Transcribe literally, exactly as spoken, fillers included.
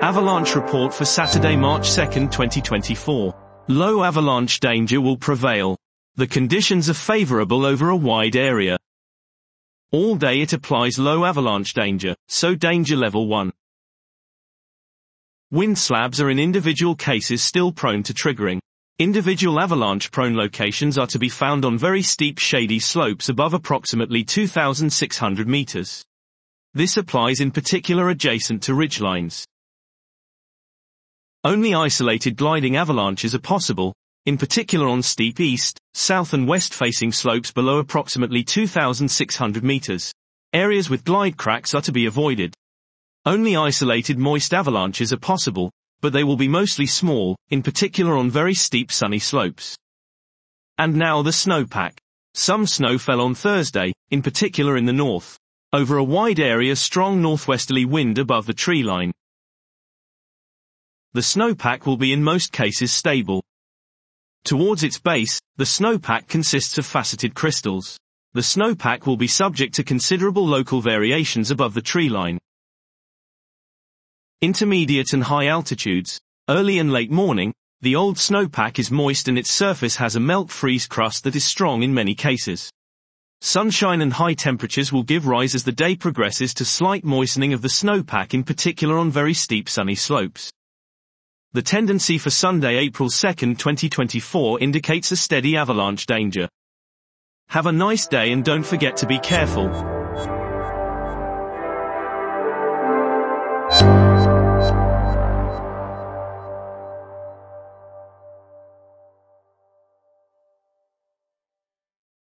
Avalanche report for Saturday, March second, twenty twenty-four. Low avalanche danger will prevail. The conditions are favorable over a wide area. All day it applies low avalanche danger, so danger level one. Wind slabs are in individual cases still prone to triggering. Individual avalanche-prone locations are to be found on very steep shady slopes above approximately two thousand six hundred meters. This applies in particular adjacent to ridgelines. Only isolated gliding avalanches are possible, in particular on steep east, south and west-facing slopes below approximately two thousand six hundred meters. Areas with glide cracks are to be avoided. Only isolated moist avalanches are possible, but they will be mostly small, in particular on very steep sunny slopes. And now the snowpack. Some snow fell on Thursday, in particular in the north. Over a wide area, strong northwesterly wind above the tree line. The snowpack will be in most cases stable. Towards its base, the snowpack consists of faceted crystals. The snowpack will be subject to considerable local variations above the tree line. Intermediate and high altitudes, early and late morning, the old snowpack is moist and its surface has a melt-freeze crust that is strong in many cases. Sunshine and high temperatures will give rise as the day progresses to slight moistening of the snowpack, in particular on very steep sunny slopes. The tendency for Sunday, April second, twenty twenty-four indicates a steady avalanche danger. Have a nice day and don't forget to be careful.